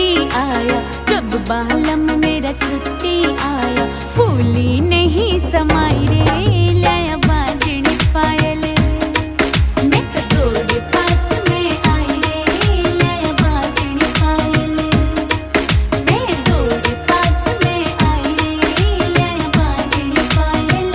छुट्टी आया, जब बालम मेरा छुट्टी आया, फूली नहीं समाई रे लाया बाजनी पायल। मैं तो दौड़ पास में आई रे लाया बाजनी पायल। मैं दौड़ पास में आई रे लाया बाजनी पायल।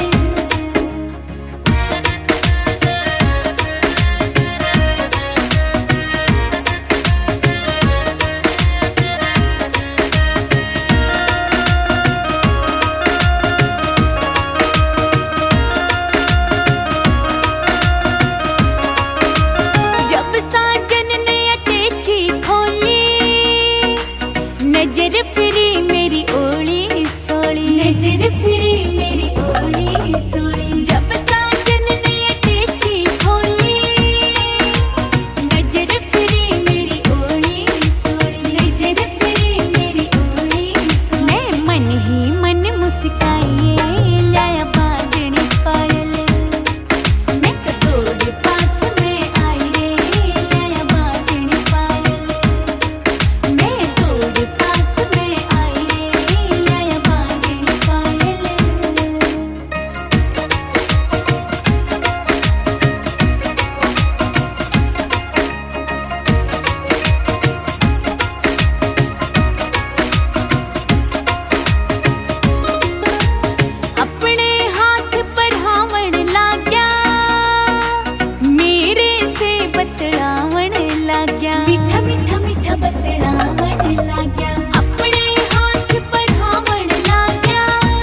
नजर फिरी मेरी ओली सोली, नजर फिरी मेरी ओली सोली, जब साजन ने अटैची खोली। नजर फिरी मेरी ओली सोली, नजर फिरी मेरी ओली सोली। मैं मन ही मन मुस्काई लाया बाजनी पायल। मैं तो दौड़ पास में आई रे लाया बाजनी पायल। मैं दौड़ पास में आई रे लाया बाजनी पायल। अपने हाथ पर हावण लाग्या, मेरे से बतलावण लाग्या, मीठा मीठा मीठा बतलावण लाग्या। अपने हाथ पर हावण लाग्या,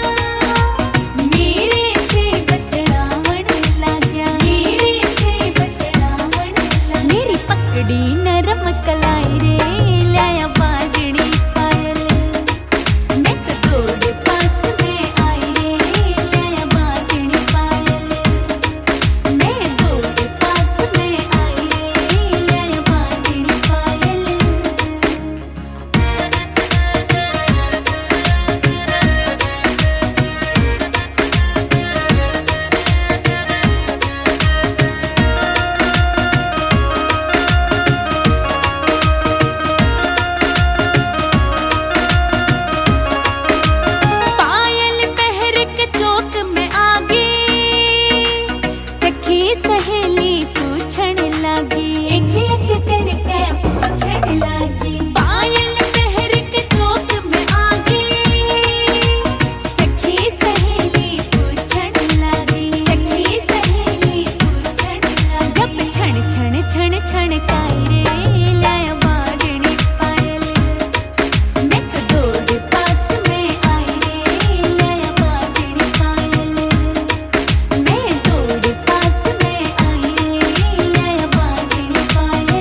मेरे से बतलावण लाग्या, मेरे से बतलावण लाग्या। मेरी पकड़ी नरम कलाई रे लाया बाजनी पायल। मैं तो दौड़ पास में आई रे लाया बाजनी पायल। मैं दौड़ पास में आई रे लाया बाजनी पायल। पायल पहर के चौक में आ गई, सखी सहेली पूछण लागी, एक एक करके पूछण लागी। पायल पहर के चौक में आ गई, सखी सहेली पूछण लागी, सखी सहेली पूछण लागी। जब छण छण छण छण काई रे लाया बाजनी पायल। मैं तो दौड़ पास में आई रे लाया बाजनी पायल। मैं दौड़ पास में आई रे लाया बाजनी पायल।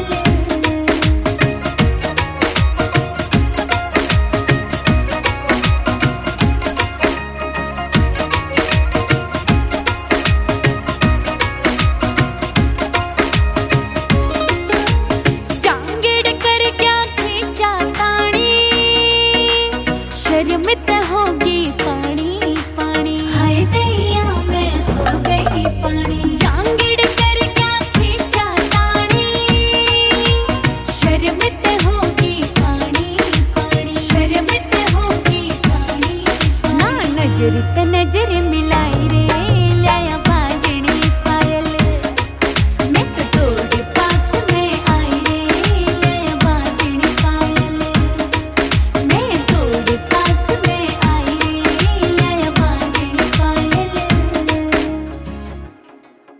जांगड़ कर क्या खींचा ताणी, शर्मित होगी पानी पानी, हाय दैया मैं हो गई पानी। जांगड़ कर क्या खींचा ताणी, शर्मित होगी पानी पानी, शर्मित होगी पानी पानी। ना नजर